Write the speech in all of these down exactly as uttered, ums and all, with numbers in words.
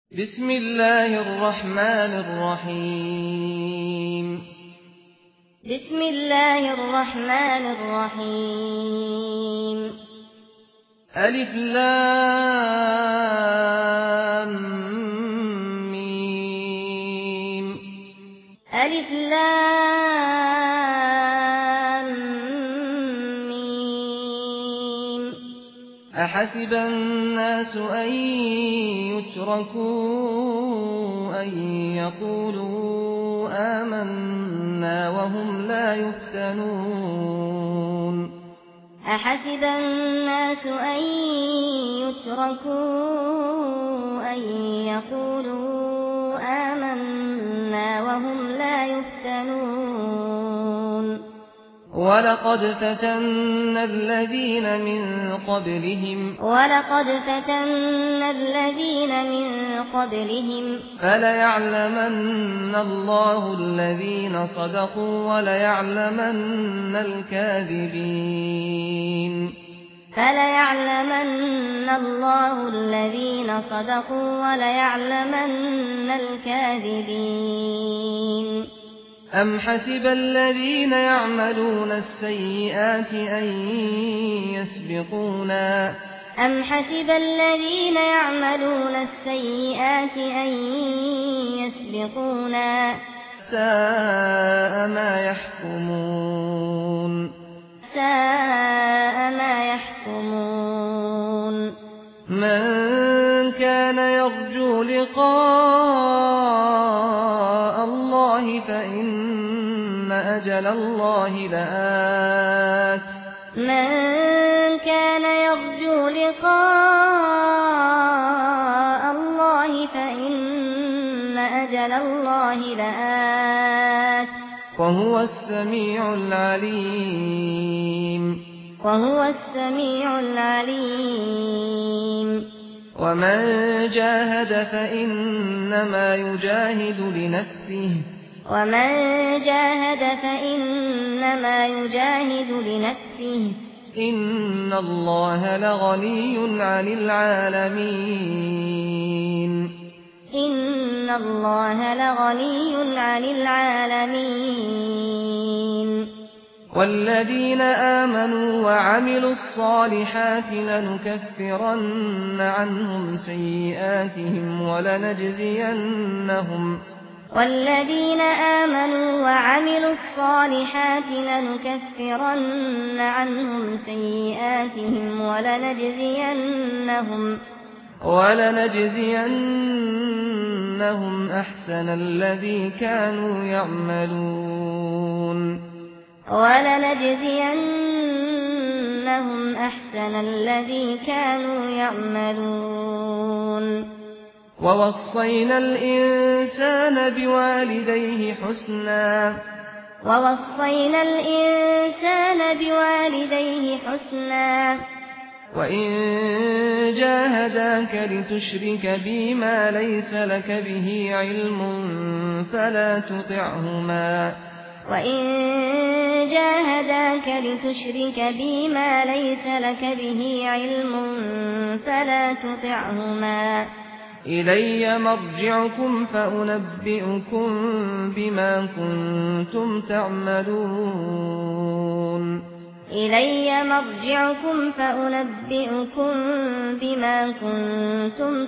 بسم الله الرحمن الرحيم بسم الله الرحمن الرحيم ألف لام ميم ألف لام ميم أحسب الناس أن يتركوا أن يقولوا آمنا وهم لا يفتنون أحسب الناس أن يتركوا أن يقولوا آمنا وهم لا يفتنون ولقد فتنا الذين من قبلهم ولقد فتنا الذين من قبلهم فليعلمن الله الذين صدقوا وليعلمن الكاذبين فليعلمن الله الذين صدقوا وليعلمن الكاذبين أم حسب الذين يعملون السيئات أن يسبقونا أم حسب الذين يعملون السيئات أن يسبقونا ساء ما يحكمون ساء ما يحكمون من كان يرجو لقاء الله فإن أجل الله لآت من كان يرجو لقاء الله فإن أجل الله لآت وهو السميع العليم وهو السميع العليم ومن جاهد فإنما يجاهد لنفسه ومن جاهد فإنما يجاهد لنفسه إن الله لغني عن العالمين إن الله لغني عن العالمين والذين آمنوا وعملوا الصالحات لنكفرن عنهم سيئاتهم ولنجزينهم والذين آمنوا وعملوا الصالحات لنكفرن عنهم سيئاتهم ولنجزينهم ولنجزينهم أحسن الذي كانوا يعملون ولنجزينهم أحسن الذي كانوا يعملون ووصينا الإنسان بوالديه حسنا ووصينا الإنسان بوالديه حسنا وإن جاهداك لتشرك بي ما ليس لك به علم فلا تطعهما وإن جاهداك لتشرك بي ما ليس لك به علم فلا تطعهما إلي مرجعكم فأنبئكم بما كنتم تعملون إلي مرجعكم فأنبئكم بما كنتم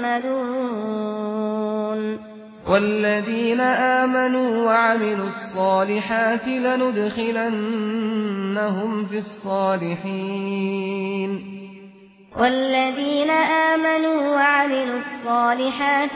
تعملون والذين آمنوا وعملوا الصالحات لندخلنهم في الصالحين والذين آمنوا وعملوا الصالحات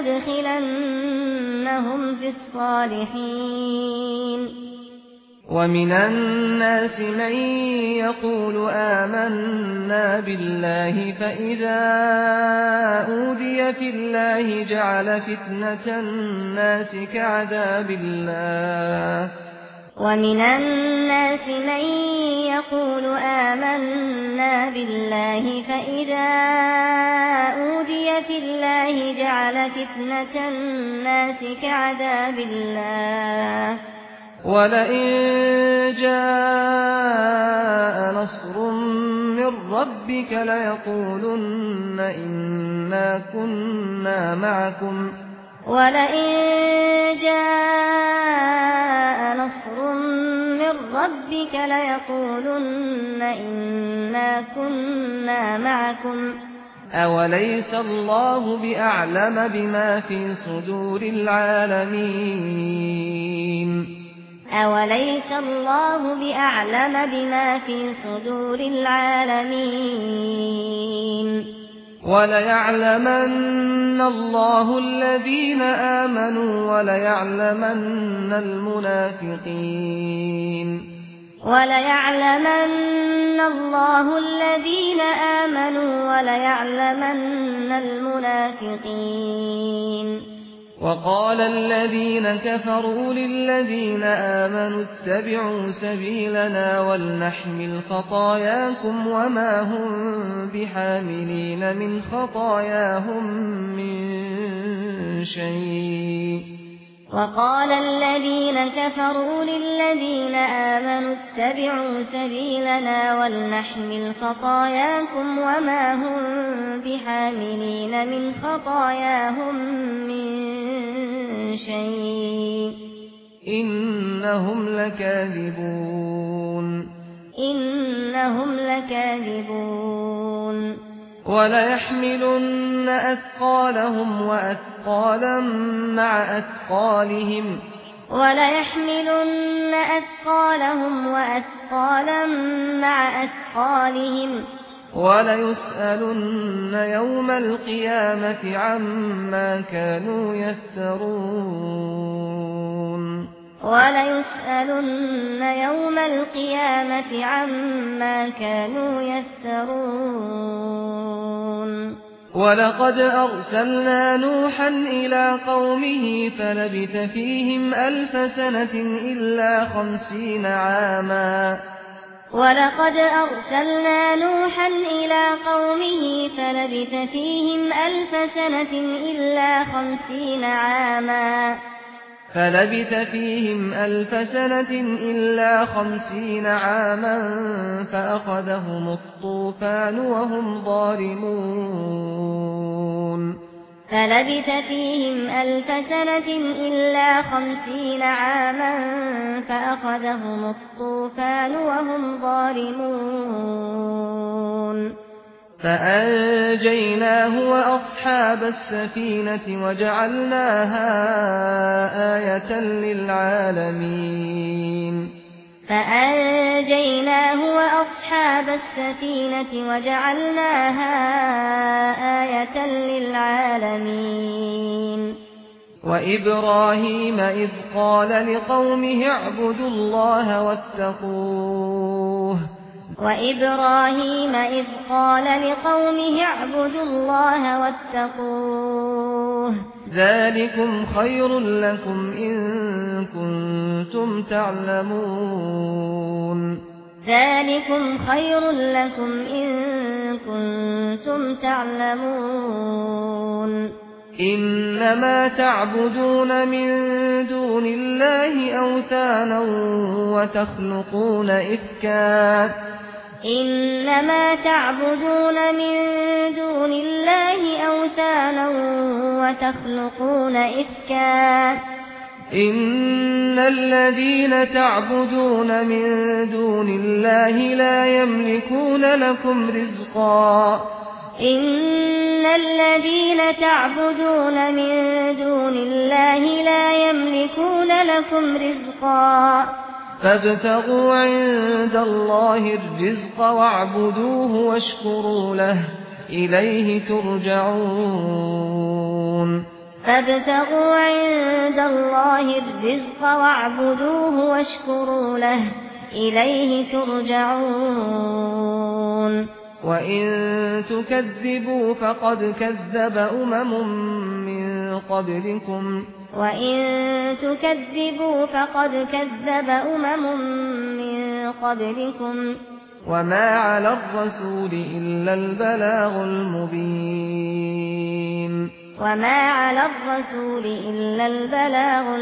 لندخلنهم في الصالحين ومن الناس من يقول آمنا بالله فإذا أوذي في الله جعل فتنة الناس كعذاب الله ومن الناس من يقول آمنا بالله فإذا أوذي في الله جعل فتنة الناس كعذاب الله ولئن جاء نصر من ربك ليقولن إنا كنا معكم ولئن جاء نصر من ربك ليقولن إنا كنا معكم أوليس الله بأعلم بما في صدور العالمين أوليس الله بأعلم بما في صدور العالمين وليعلمن الله الذين آمنوا وليعلمن المنافقين وليعلمن الله الذين آمنوا وليعلمن المنافقين وقال الذين كفروا للذين آمنوا اتبعوا سبيلنا ولنحمل خطاياكم وما هم بحاملين من خطاياهم من شيء وقال الذين كفروا للذين آمنوا اتبعوا سبيلنا ولنحمل خطاياكم وما هم بحاملين من خطاياهم من شيء إنهم لكاذبون إنهم لكاذبون وليحملن أثقالهم وأثقالا مع أثقالهم وليحملن أثقالهم وأثقالا مع أثقالهم وليسألن يوم القيامة عما كانوا يفترون وليسألن يوم القيامة عما كانوا يفترون ولقد أرسلنا نوحا إلى قومه فلبث فيهم ألف سنة إلا خمسين عاما ولقد أرسلنا نوحا إلى قومه فلبث فيهم ألف سنة إلا خمسين عاما فلبث فيهم ألف سنة إلا خمسين عاما فأخذهم الطوفان وهم ظالمون فلبث فيهم ألف سنة إلا خمسين عاما فأخذهم الطوفان وهم ظالمون فأنجيناه وأصحاب السفينة وجعلناها آية للعالمين فأنجيناه وأصحاب السفينة وجعلناها آية للعالمين وإبراهيم إذ قال لقومه اعبدوا الله واتقوه وإبراهيم إذ قال لقومه اعبدوا الله واتقوه ذلكم خير لكم إن كنتم تعلمون ذلكم خير لكم إن كنتم تعلمون إنما تعبدون من دون الله أوثانا وتخلقون إفكا إنما تعبدون من دون الله أوثانا وتخلقون إفكا إن الذين تعبدون من دون الله لا يملكون لكم رزقا إن الذين تعبدون من دون الله لا يملكون لكم رزقا فابتغوا عند الله الرزق واعبدوه واشكروا له إليه ترجعون فابتغوا عند الله الرزق واعبدوه واشكروا له إليه ترجعون وإن تكذبوا فقد كذب أمم من قبلكم وإن تكذبوا فقد كذب أمم من قبلكم وما على الرسول إلا البلاغ المبين وما على الرسول إلا البلاغ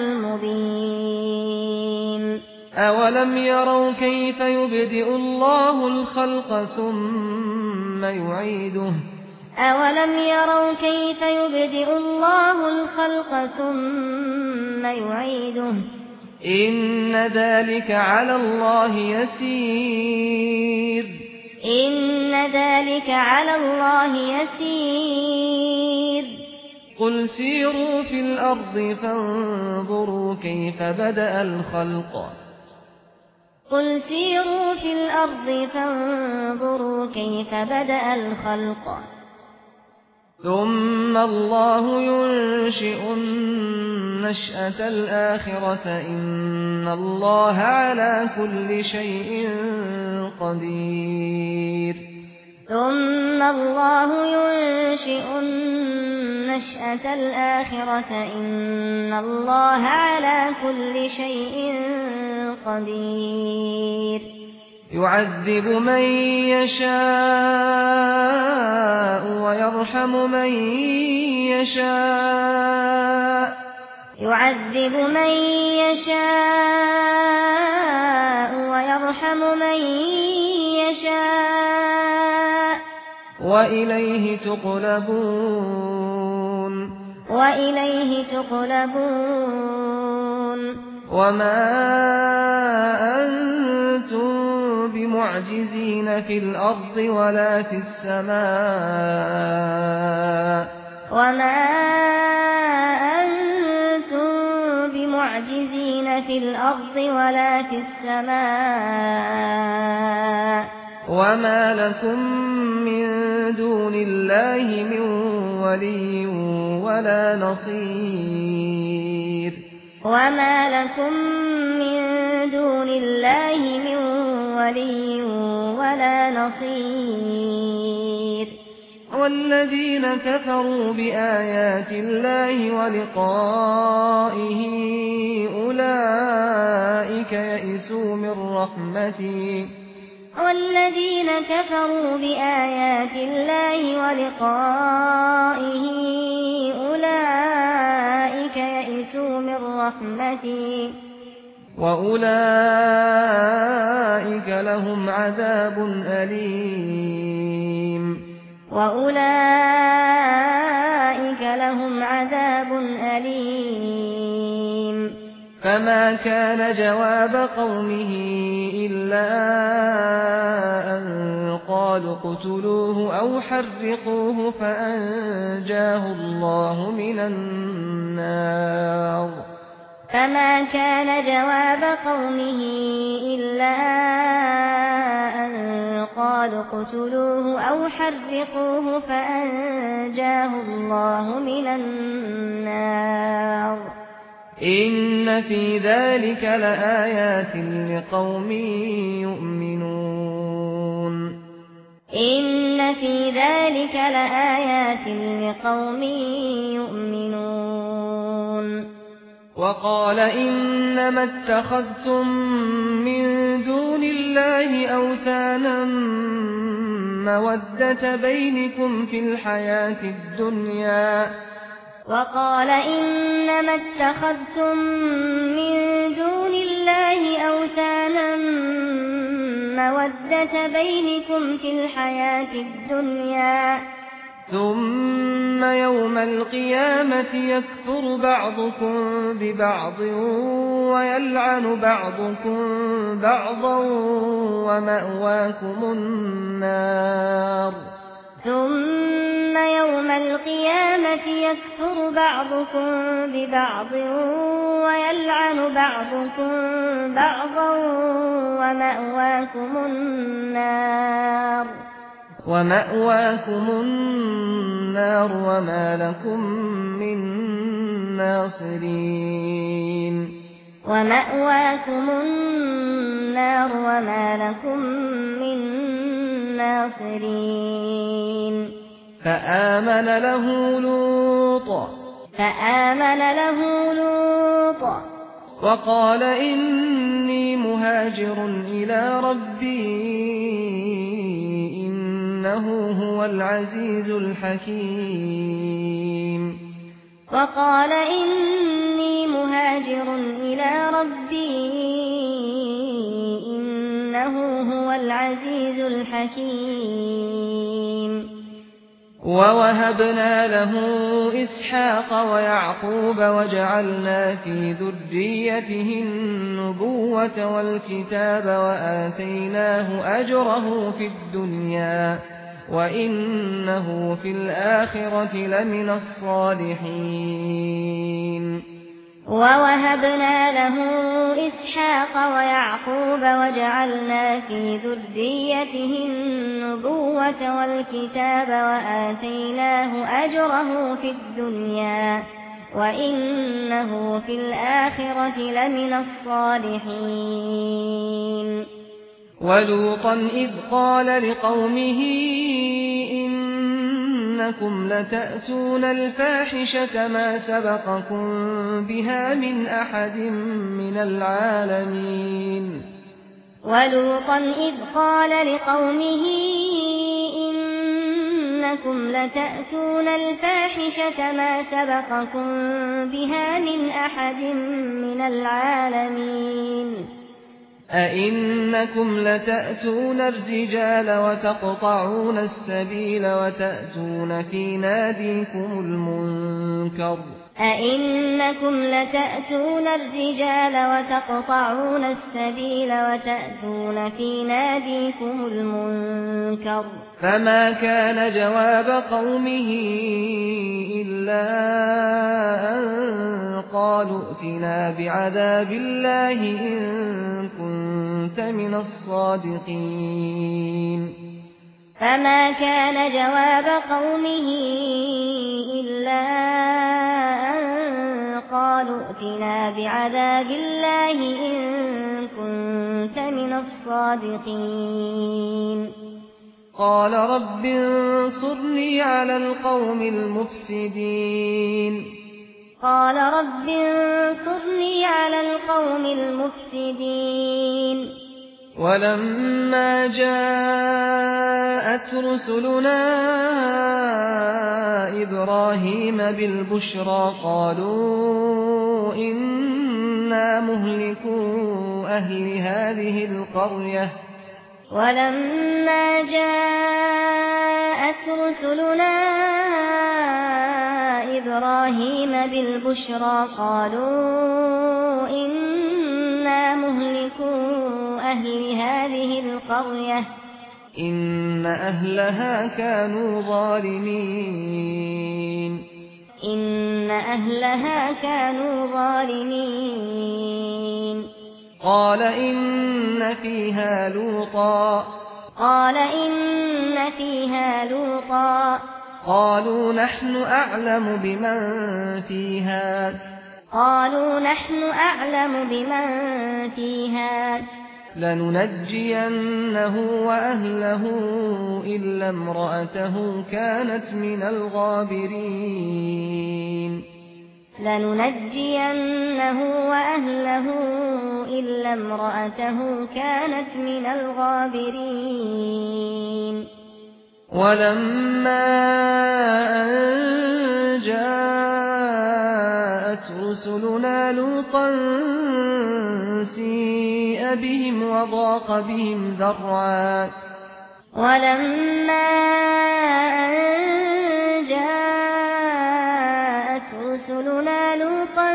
المبين أولم يروا كيف يبدئ الله الخلق ثم يعيده أولم يروا كيف يبدئ الله الخلق ثم يعيده إن ذلك على الله يسير إن ذلك على الله يسير قل سيروا في الأرض فانظروا كيف بدأ الخلق قل سيروا في الأرض فانظروا كيف بدأ الخلق ثم الله ينشئ النشأة الآخرة إن الله على كل شيء قدير ثم الله ينشئ النشأة الآخرة إن الله على كل شيء قدير يعذب من يشاء ويرحم من يشاء يعذب من يشاء ويرحم من يشاء وإليه تقلبون وإليه تقلبون وما أنتم بمعجزين في الأرض ولا في السماء وما أنتم بمعجزين في الأرض ولا في السماء وما لكم من دون الله من ولي ولا نصير وما لكم من دون الله من ولي ولا نصير والذين كفروا بآيات الله ولقائه أولئك يئسوا من رحمتي والذين كفروا بآيات الله ولقائه أولئك يئسوا من رحمتي وأولئك لهم عذاب أليم وأولئك لهم عذاب أليم فما كان جواب قومه إلا أن قالوا اقتلوه أو حرقوه فأنجاه الله من النار فما كان جواب قومه إلا أن قالوا اقتلوه أو حرقوه فأنجاه الله من النار إن في ذلك لآيات لقوم يؤمنون إن في ذلك لآيات لقوم يؤمنون وقال إنما اتخذتم من دون الله أوثانا مودة بينكم في الحياة الدنيا وقال إنما اتخذتم من دون الله أوثانا مودة بينكم في الحياة الدنيا ثم يوم القيامة يكفر بعضكم ببعض ويلعن بعضكم بعضا ومأواكم النار ثم يوم القيامة يكفر بعضكم ببعض ويلعن بعضكم بعضا ومأواكم النار ومأواكم النار وما لكم من ناصرين ومأواكم النار وما لكم من ناصرين فآمن له لوط فآمن له لوط وقال إني مهاجر إلى ربي إنه هو العزيز الحكيم وقال إني مهاجر إلى ربي إنه هو العزيز الحكيم ووهبنا له إسحاق ويعقوب وجعلنا في ذريته النبوة والكتاب وآتيناه أجره في الدنيا وإنه في الآخرة لمن الصالحين ووهبنا له إسحاق ويعقوب وجعلنا في ذريته النبوة والكتاب وآتيناه أجره في الدنيا وإنه في الآخرة لمن الصالحين ولوطا إذ قال لقومه إنكم لتأتون الفاحشة ما سبقكم بها من أحد من العالمين ولوطا إذ قال لقومه إنكم لتأتون الفاحشة ما سبقكم بها من أحد من العالمين أئنكم لتأتون الرجال وتقطعون السبيل وتأتون في ناديكم المنكر أئنكم لتأتون الرجال وتقطعون السبيل وتأتون في ناديكم المنكر فما كان جواب قومه إلا أن قالوا ائتنا بعذاب الله إن كنت من الصادقين فما كان جواب قومه إلا أن قالوا ائتنا بعذاب الله إن كنت من الصادقين قال رب انصرني على القوم المفسدين قال رب انصرني على القوم المفسدين ولما جاءت رسلنا إبراهيم بالبشرى قالوا إنا مهلكو أهل هذه القرية ولما جاءت رسلنا إبراهيم بالبشرى قالوا إنا مهلكو أهل هذه القرية إن أهلها كانوا ظالمين إن أهلها كانوا ظالمين قال إن فيها لوطا قال إن فيها لوطا قالوا نحن أعلم بمن فيها قالوا نحن أعلم بمن فيها لننجينه وأهله إلا امرأته كانت من الغابرين لننجينه وأهله إلا امرأته كانت من الغابرين ولما أن جاءت رسلنا لوطا سيء بهم وضاق بهم ذرعا ولما أن جاءت رسلنا لوطا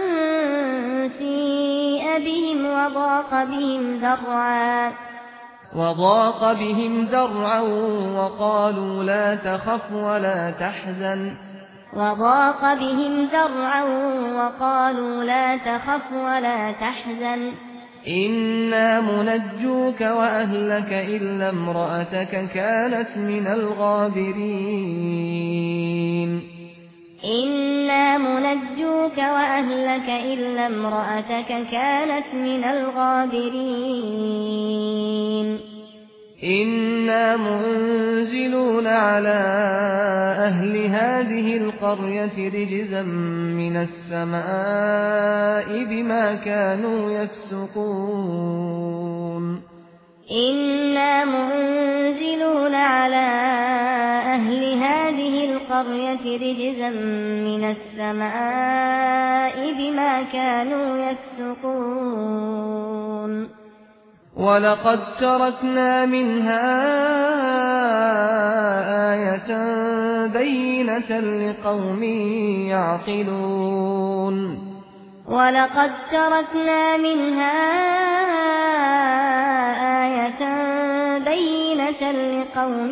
سيء بهم وضاق بهم ذرعا وضاق بهم ذرعا وقالوا لا تخف ولا تحزن وضاق بهم ذرعا وقالوا لا تخف ولا تحزن إنا منجوك وأهلك إلا امرأتك كانت من الغابرين إنا منجوك وأهلك إلا امرأتك كانت من الغابرين إنا منزلون على أهل هذه القرية رجزا من السماء بما كانوا يفسقون إنا منزلون على أهل هذه القرية رجزا من السماء بما كانوا يفسقون ولقد تركنا منها آية بينة لقوم يعقلون ولقد تركنا منها آية بينة لقوم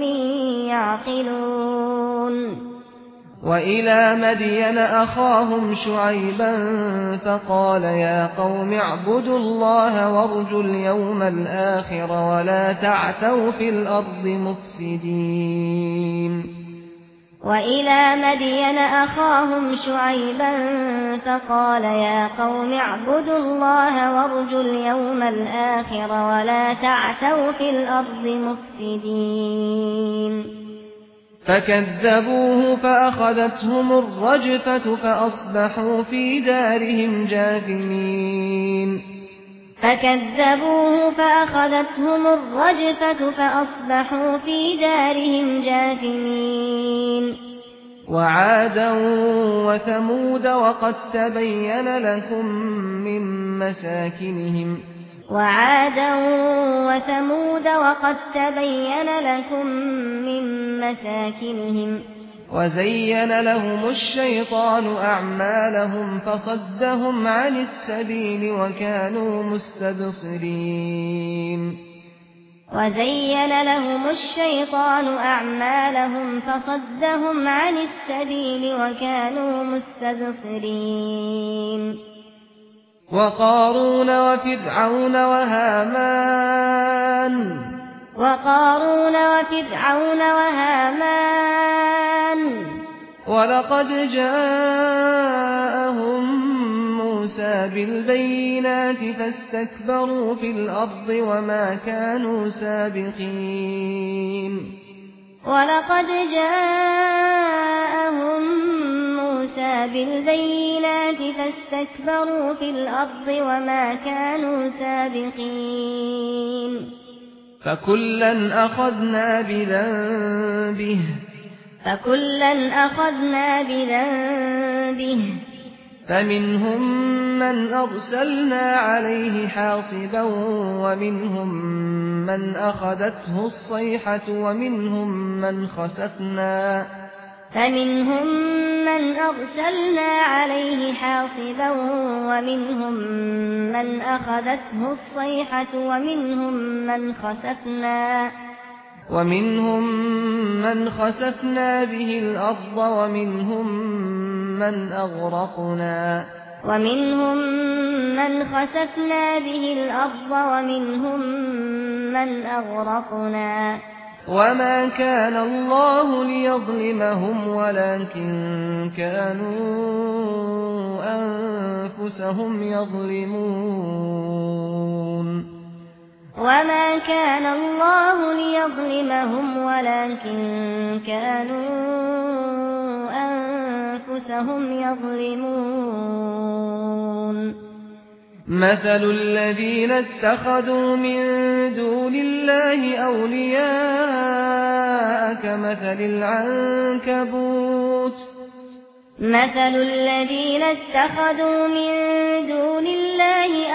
يعقلون وإلى مدين أخاهم شعيبا فقال يا قوم اعبدوا الله وارجوا اليوم الآخر ولا تعثوا في الأرض مفسدين وإلى مدين أخاهم شعيبا فقال يا قوم اعبدوا الله وارجوا اليوم الآخر ولا تعثوا في الأرض مفسدين فكذبوه فأخذتهم الرجفة فأصبحوا في دارهم جاثمين فكذبوه فأخذتهم الرجفة فأصبحوا في دارهم جاثمين وعادا وثمود وقد تبين لكم من مساكنهم وعادا وثمود وقد تبين لكم من مساكنهم وزين لهم الشيطان أعمالهم فصدهم عن السبيل وكانوا مستبصرين وزين لهم الشيطان أعمالهم فصدهم عن السبيل وكانوا مستبصرين وقارون وفرعون وهامان وقارون وفرعون وهامان ولقد جاءهم موسى بالبينات فاستكبروا في الأرض وما كانوا سابقين ولقد جاءهم موسى بالبينات فاستكبروا في الأرض وما كانوا سابقين فكلا أخذنا بذنبه فكلا أخذنا بذنبه فمنهم من أرسلنا عليه حاصبا ومنهم من أخذته الصيحة ومنهم من خسفنا فمنهم من أرسلنا عليه حاصبا ومنهم من أخذته الصيحة ومنهم من خسفنا ومنهم من خسفنا به الأرض ومنهم من أغرقنا ومنهم من خسفنا به الأرض ومنهم من أغرقنا وما كان الله ليظلمهم ولكن كانوا أنفسهم يظلمون وما كان الله ليظلمهم ولكن كانوا أنفسهم يظلمون مثل الذين اتخذوا من دون الله أولياء كمثل العنكبوت مثل الذين اتخذوا من دون الله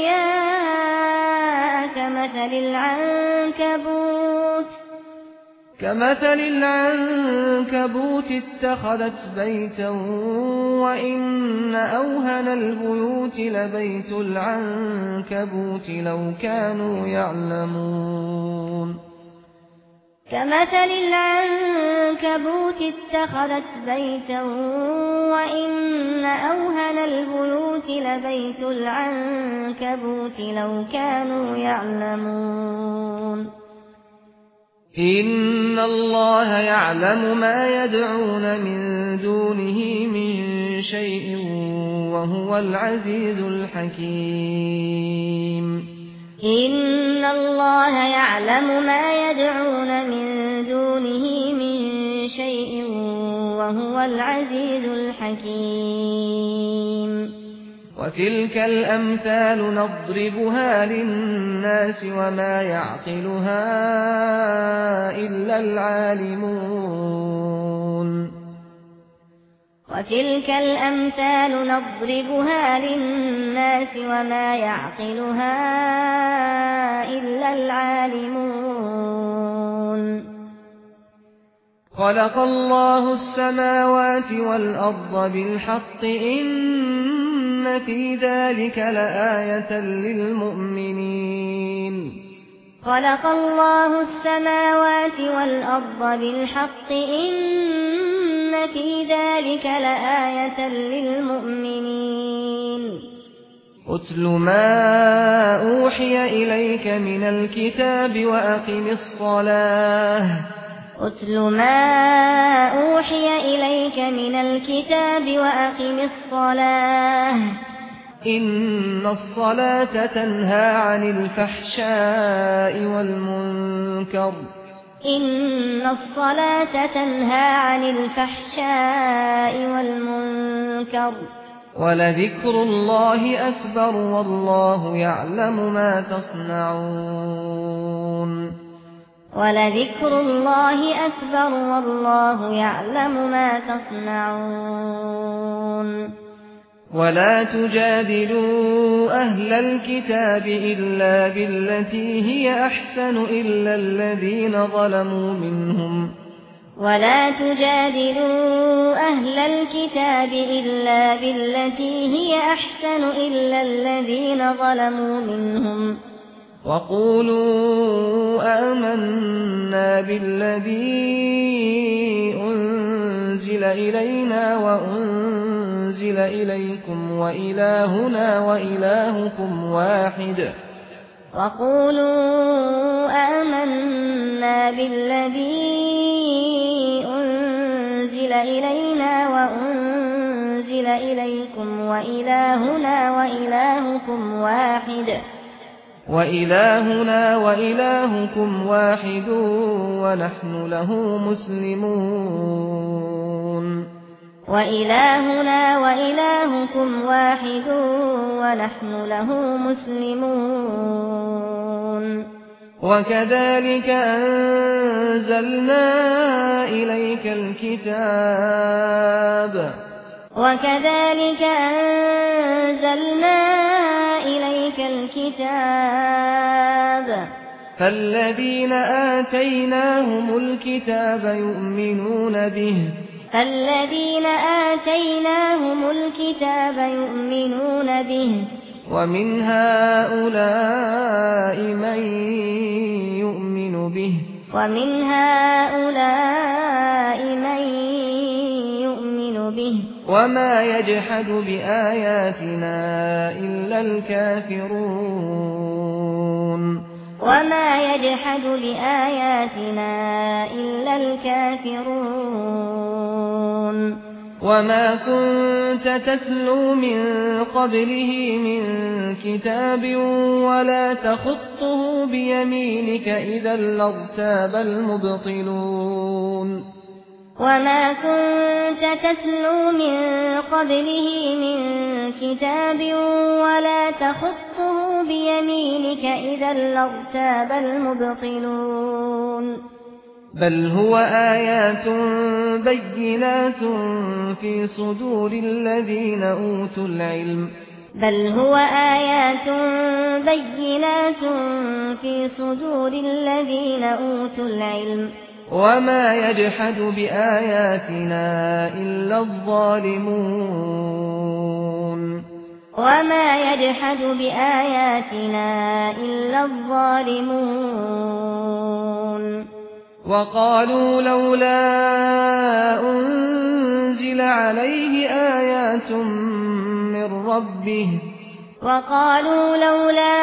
أولياء كمثل العنكبوت كمثل العنكبوت اتخذت بيتا وإن أوهن البيوت لبيت العنكبوت لو كانوا يعلمون كمثل العنكبوت اتخذت بيتا وإن أوهن البيوت لبيت العنكبوت لو كانوا يعلمون إن الله يعلم ما يدعون من دونه من شيء وهو العزيز الحكيم إن الله يعلم ما يدعون من دونه من شيء وهو العزيز الحكيم وتلك الأمثال نضربها للناس وما يعقلها إلا العالمون وتلك الأمثال نضربها للناس وما يعقلها إلا العالمون خلق الله السماوات والأرض بالحق إن في ذلك لآية للمؤمنين خلق الله السماوات والأرض بالحق إن في ذلك لآية للمؤمنين أتل ما أوحي إليك من الكتاب وأقم الصلاة أتل ما أوحي إليك من الكتاب وأقم الصلاة إن الصلاة تنهى عن الفحشاء والمنكر إن الصلاة تنهى عن الفحشاء والمنكر ولذكر الله أكبر والله يعلم ما تصنعون ولذكر الله أكبر والله يعلم ما تصنعون ولا تجادلوا أهل الكتاب إلا بالتي هي أحسن إلا الذين ظلموا منهم ولا تجادلوا أهل الكتاب إلا بالتي هي أحسن إلا الذين ظلموا منهم وقولوا آمنا بالذي أنزل إلينا وأنزل إليكم وإلهنا وإلهكم واحد وقولوا آمنا بالذي أنزل إلينا وأنزل إليكم وإلهنا وإلهكم واحد وإلهنا وإلهكم واحد ونحن له مسلمون وإلهنا وإلهكم واحد ونحن له مسلمون وكذلك أنزلنا إليك الكتاب وكذلك أنزلنا إليك الكتاب فالذين آتيناهم الكتاب يؤمنون به فالذين آتيناهم الكتاب يؤمنون به ومن هؤلاء من يؤمن به ومن هؤلاء من يؤمن به وما يجحد بآياتنا إلا الكافرون وما يجحد بآياتنا إلا الكافرون وما كنت تتلو من قبله من كتاب ولا تخطه بيمينك إذا لارتاب المبطلون وما كنت تتلو من قبله من كتاب ولا تخطه بيمينك إذا لارتاب المبطلون بل هو آيات بينات في صدور الذين أوتوا العلم بل هو آيات بينات في صدور الذين أوتوا العلم وما يجحد بآياتنا إلا الظالمون وما يجحد بآياتنا إلا الظالمون وقالوا لولا أنزل عليه آيات من ربه وقالوا لولا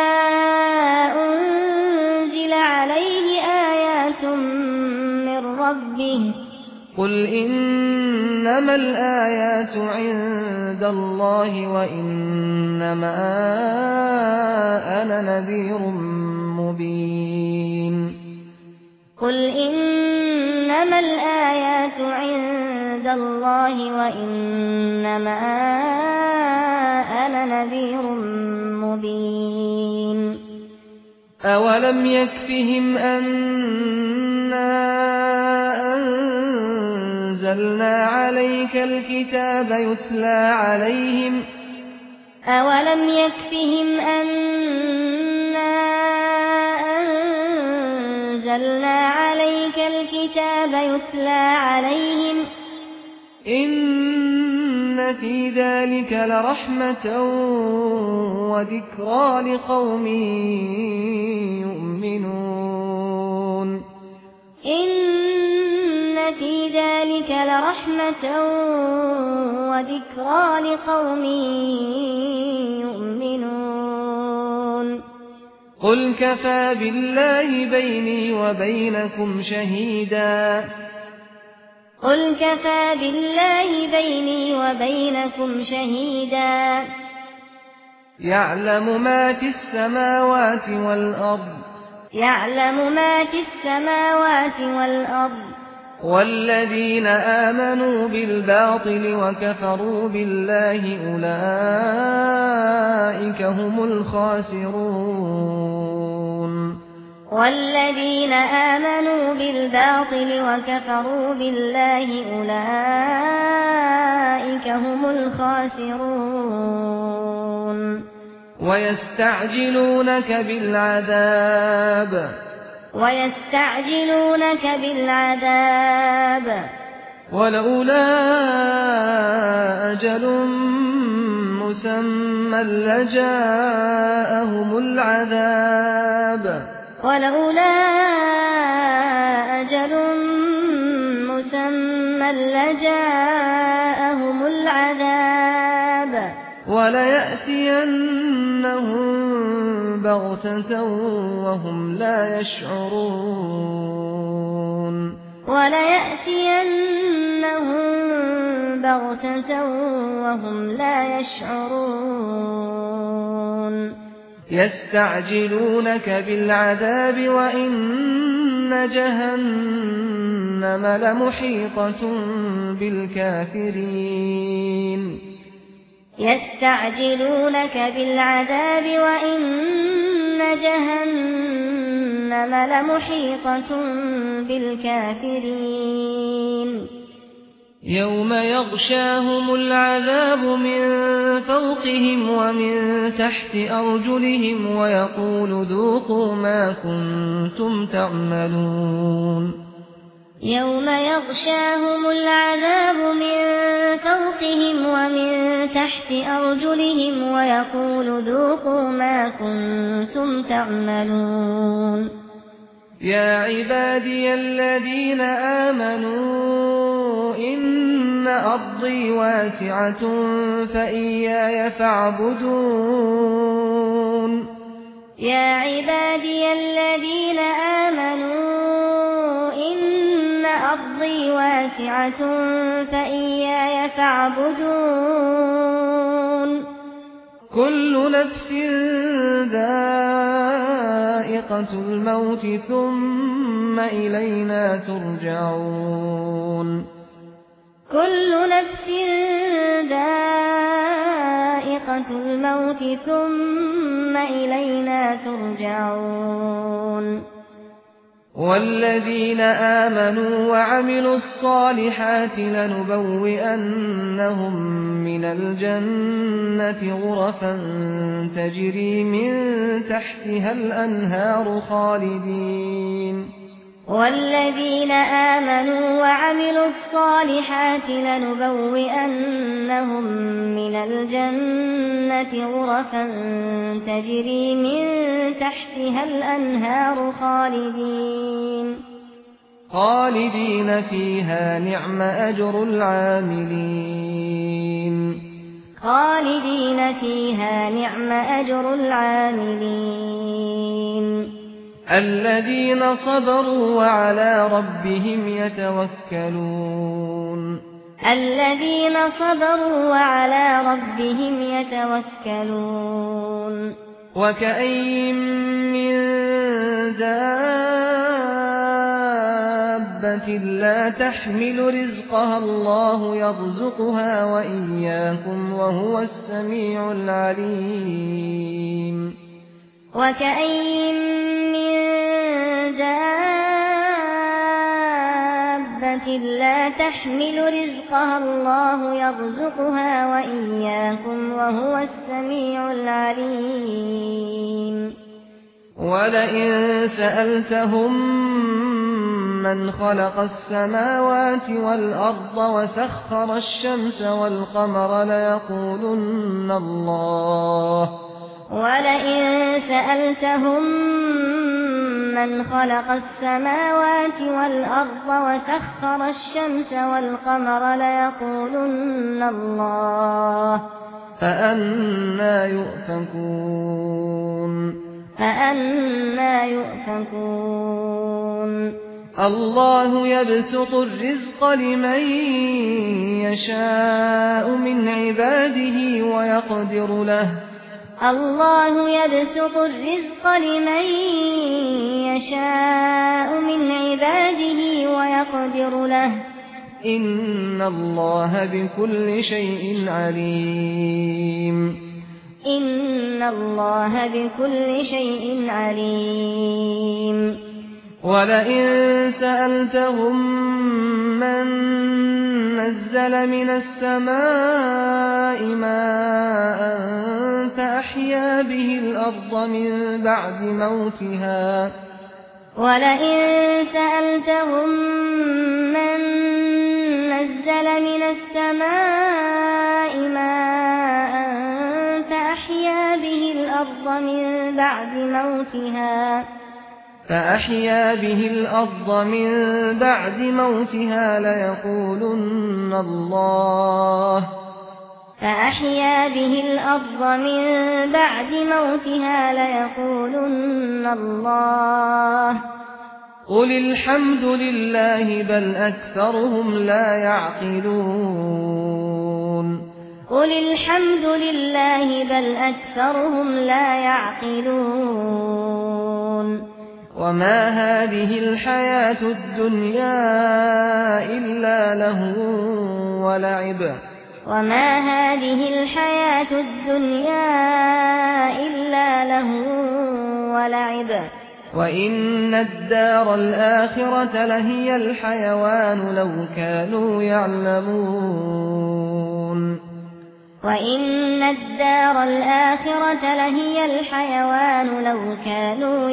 أنزل عليه آيات من ربه قل إنما الآيات عند الله وإنما أنا نذير مبين قل إنما الآيات عند الله وإنما أنا نذير أولم يكفهم أنا أنزلنا عليك الكتاب يتلى عليهم أولم يكفهم أنا أنزلنا عليك الكتاب يتلى عليهم إن في ذلك لرحمة وذكرى لقوم يؤمنون إن في ذلك لرحمة وذكرى لقوم يؤمنون قل كفى بالله بيني وبينكم شهيدا قل كفى بالله بيني وبينكم شهيدا يعلم ما في السماوات والأرض يعلم ما في السماوات والأرض والذين آمنوا بالباطل وكفروا بالله أولئك هم الخاسرون والذين آمنوا بالباطل وكفروا بالله أولئك هم الخاسرون ويستعجلونك بالعذاب ويستعجلونك بالعذاب ولولا أجل مسمى لجاءهم العذاب ولولا أجل مسمى لجاءهم العذاب وليأتينهم بغتة وهم لا يشعرون وليأتينهم بغتة وهم لا يشعرون يستعجلونك بالعذاب وإن جهنم لمحيطة بالكافرين يستعجلونك بالعذاب وإن جهنم لمحيطة بالكافرين يوم يغشاهم العذاب من فوقهم ومن تحت أرجلهم ويقول ذوقوا ما كنتم تعملون يوم يغشاهم العذاب من فوقهم ومن تحت أرجلهم ويقول ذوقوا ما كنتم تعملون يا عبادي الذين آمنوا إن أرضي واسعة فإياي فاعبدون يا عبادي الذين آمنوا إن أرضي واسعة فإياي فاعبدون كل نفس ذائقة الموت ثم إلينا ترجعون كل نفس ذائقة الموت ثم إلينا ترجعون والذين آمنوا وعملوا الصالحات لنبوئنهم من الجنة غرفا تجري من تحتها الأنهار خالدين والذين آمنوا وعملوا الصالحات لنبوئنهم من الجنة غرفا تجري من تحتها الأنهار خالدين خالدين فيها نعم أجر العاملين خالدين فيها نعم أجر العاملين الذين صبروا وعلى ربهم يتوكلون الذين صبروا وعلى ربهم يتوكلون وكأين من دابة لا تحمل رزقها الله يرزقها وإياكم وهو السميع العليم وكأين دابة لا تحمل رزقها الله يرزقها وإياكم وهو السميع العليم ولئن سألتهم من خلق السماوات والأرض وسخر الشمس والقمر ليقولن الله ولئن سألتهم من خلق السماوات والأرض وسخر الشمس والقمر ليقولن الله فأنى يؤفكون فأنى يؤفكون الله يبسط الرزق لمن يشاء من عباده ويقدر له الله يبسط الرزق لمن يشاء من عباده ويقدر له إن الله بكل شيء عليم إن الله بكل شيء عليم ولئن سألتهم من نزل من السماء ماء فأحيا به الأرض من بعد موتها ولئن سألتهم من نزل من السماء ماء فأحيا به الأرض من بعد موتها فأحيا به الأرض من بعد موتها ليقولن الله فأحيا به الأرض من بعد موتها ليقولن الله قل الحمد لله بل أكثرهم لا يعقلون قل الحمد لله بل أكثرهم لا يعقلون وما هذه الحياة الدنيا إلا لهو ولعب وما هذه الحياة الدنيا إلا لهو ولعب وإن الدار الآخرة لهي الحيوان لو كانوا يعلمون وإن الدار الآخرة لهي الحيوان لو كانوا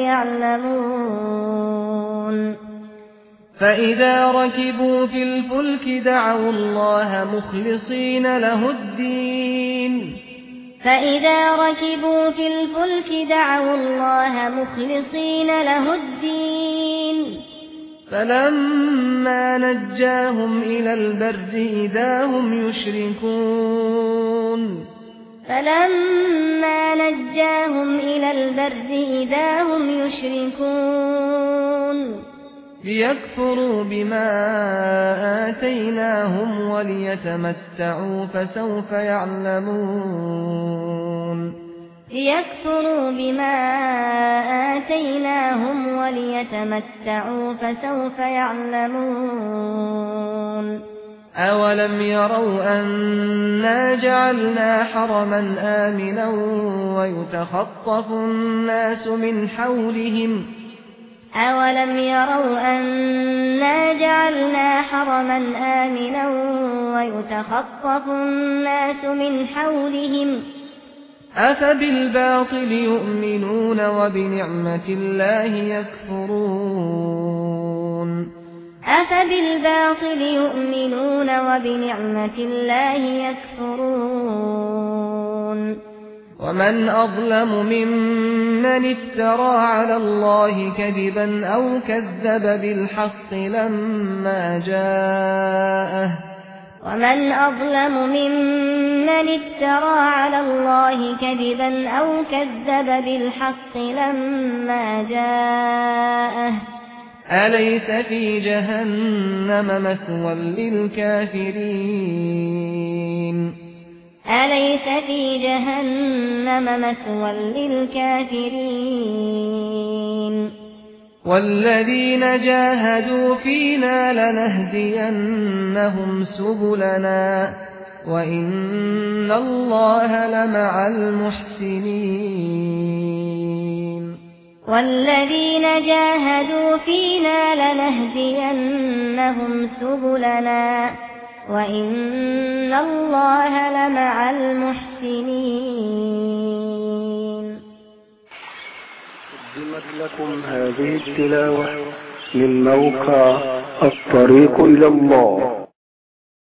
يعلمون فإذا ركبوا في الفلك دعوا الله مخلصين له الدين فإذا ركبوا في الفلك دعوا الله مخلصين له الدين فلما نجاهم إلى البر إذا هم يشركون فلما نجاهم إلى البر إذا هم يشركون ليكفروا بما آتيناهم وليتمتعوا فسوف يعلمون ليكفروا بما آتيناهم وليتمتعوا فسوف يعلمون أولم يروا أنا جعلنا حرما آمنا ويتخطف الناس من حولهم أولم يروا أنا جعلنا حرما آمنا ويتخطف الناس من حولهم أفبالباطل يؤمنون وبنعمة الله يكفرون أفبالباطل يؤمنون وبنعمة الله يكفرون ومن أظلم ممن افترى على الله كذبا أو كذب بالحق لما جاءه ومن أظلم ممن افترى على الله كذبا أو كذب بالحق لما جاءه أليس في جهنم مثوى للكافرين أليس في جهنم مثوى للكافرين والذين جاهدوا فينا لنهدينهم سبلنا وإن الله لمع المحسنين والذين جاهدوا فينا لنهدينهم سبلنا وإن الله لمع المحسنين. قدمت لكم هذه التلاوة من موقع الطريق إلى الله.